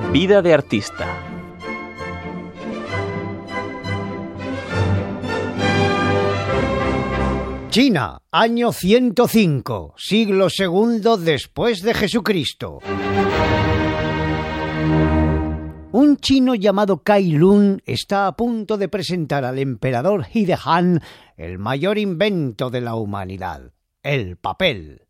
Vida de artista. China, año 105, siglo II después de Jesucristo. Un chino llamado Cai Lun está a punto de presentar al emperador He de Han el mayor invento de la humanidad, el papel.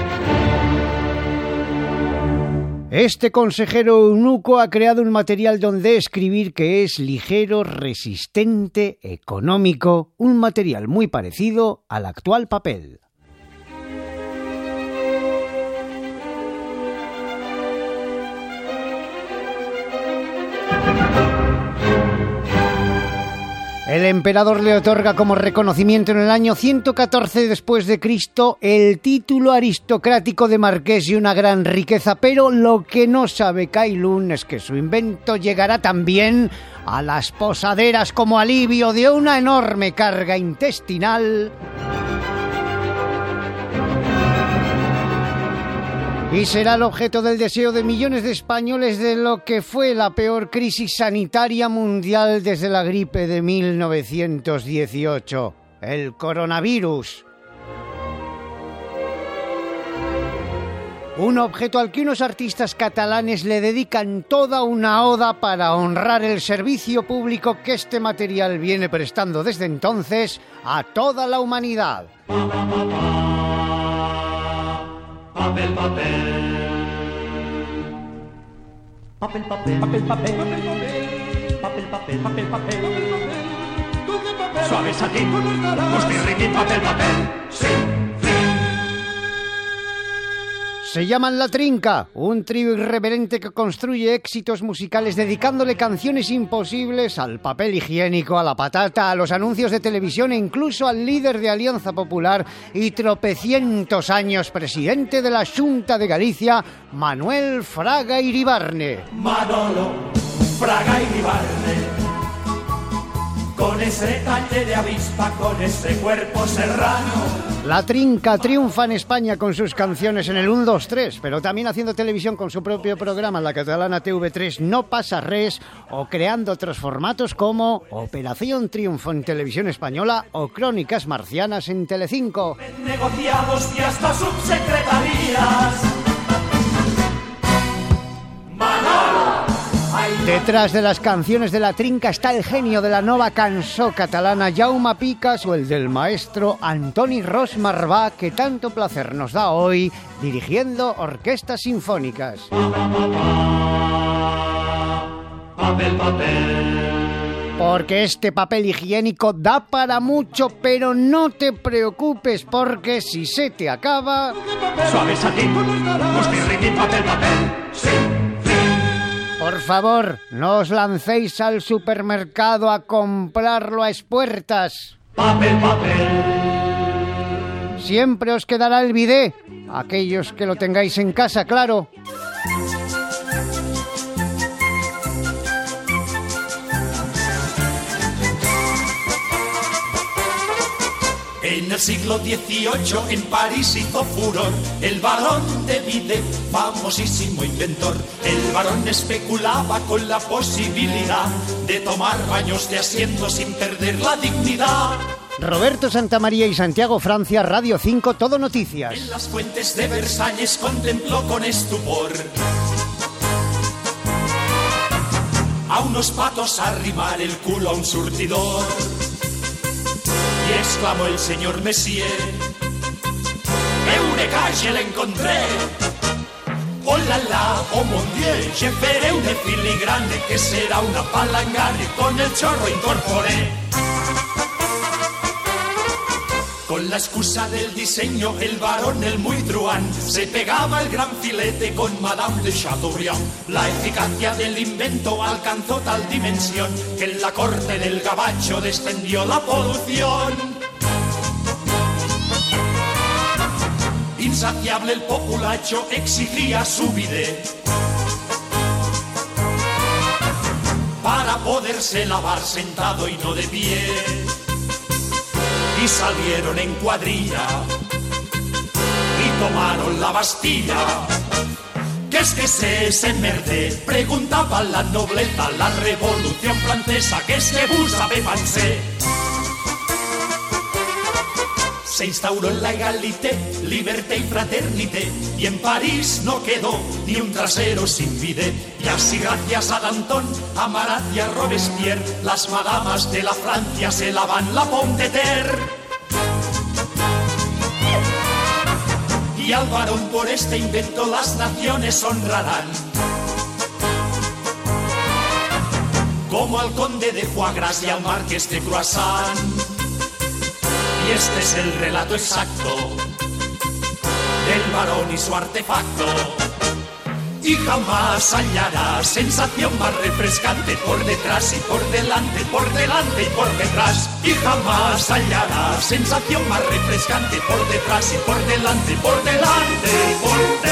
Este consejero eunuco ha creado un material donde escribir que es ligero, resistente, económico, un material muy parecido al actual papel. El emperador le otorga como reconocimiento en el año 114 después de Cristo el título aristocrático de marqués y una gran riqueza, pero lo que no sabe Cai Lun es que su invento llegará también a las posaderas como alivio de una enorme carga intestinal y será el objeto del deseo de millones de españoles de lo que fue la peor crisis sanitaria mundial desde la gripe de 1918, el coronavirus. Un objeto al que unos artistas catalanes le dedican toda una oda para honrar el servicio público que este material viene prestando desde entonces a toda la humanidad. Papel, papel. Papel, papel. Papel, papel. Papel, papel. Papel, papel. Suave satín, mustirritín, papel, papel. Sí. Se llaman La Trinca, un trío irreverente que construye éxitos musicales dedicándole canciones imposibles al papel higiénico, a la patata, a los anuncios de televisión e incluso al líder de Alianza Popular y tropecientos años presidente de la Xunta de Galicia, Manuel Fraga Iribarne. Manolo Fraga Iribarne, con ese talle de avispa, con ese cuerpo serrano. La Trinca triunfa en España con sus canciones en el 1, 2, 3, pero también haciendo televisión con su propio programa, la catalana TV3 No Pasa Res, o creando otros formatos como Operación Triunfo en Televisión Española o Crónicas Marcianas en Telecinco. Negociados y hasta subsecretarías. Detrás de las canciones de La Trinca está el genio de la nova cançó catalana Jaume Picas o el del maestro Antoni Ros Marbà, que tanto placer nos da hoy dirigiendo orquestas sinfónicas. Papel, papel. Porque este papel higiénico da para mucho, pero no te preocupes porque si se te acaba... Suave satín, mustirritín, papel, papel. Sí. Por favor, no os lancéis al supermercado a comprarlo a espuertas. Papel, papel. Siempre os quedará el bidé, aquellos que lo tengáis en casa, claro. En el siglo XVIII en París hizo furor el barón de Vide, famosísimo inventor. El barón especulaba con la posibilidad de tomar baños de asiento sin perder la dignidad. Roberto Santamaría y Santiago Francia, Radio 5, Todo Noticias. En las fuentes de Versalles contempló con estupor a unos patos arrimar el culo a un surtidor. Y exclamó el señor Messier: ¡Eureka, je l'encontré! ¡Oh la la, oh mon Dieu! Je ferai une filigrane que será una palangana y con el chorro incorporé. Con la excusa del diseño, el varón, el muy truán, se pegaba el gran filete con Madame de Chateaubriand. La eficacia del invento alcanzó tal dimensión que en la corte del gabacho descendió la polución. Insaciable el populacho exigía su bidet para poderse lavar sentado y no de pie. Y salieron en cuadrilla y tomaron la Bastilla. ¡Qué es que se merde? Preguntaba la nobleza, la revolución francesa, que es que vous savez français. Se instauró la égalité, liberté y fraternité, y en París no quedó ni un trasero sin bidet. Y así gracias a Danton, a Marat y a Robespierre, las madamas de la Francia se lavan la pomme de terre. Y al varón por este invento las naciones honrarán, como al conde de Foie Gras y al marqués de Croissant. Y este es el relato exacto del varón y su artefacto. Y jamás hallarás sensación más refrescante por detrás y por delante y por detrás. Y jamás hallarás sensación más refrescante por detrás y por delante y por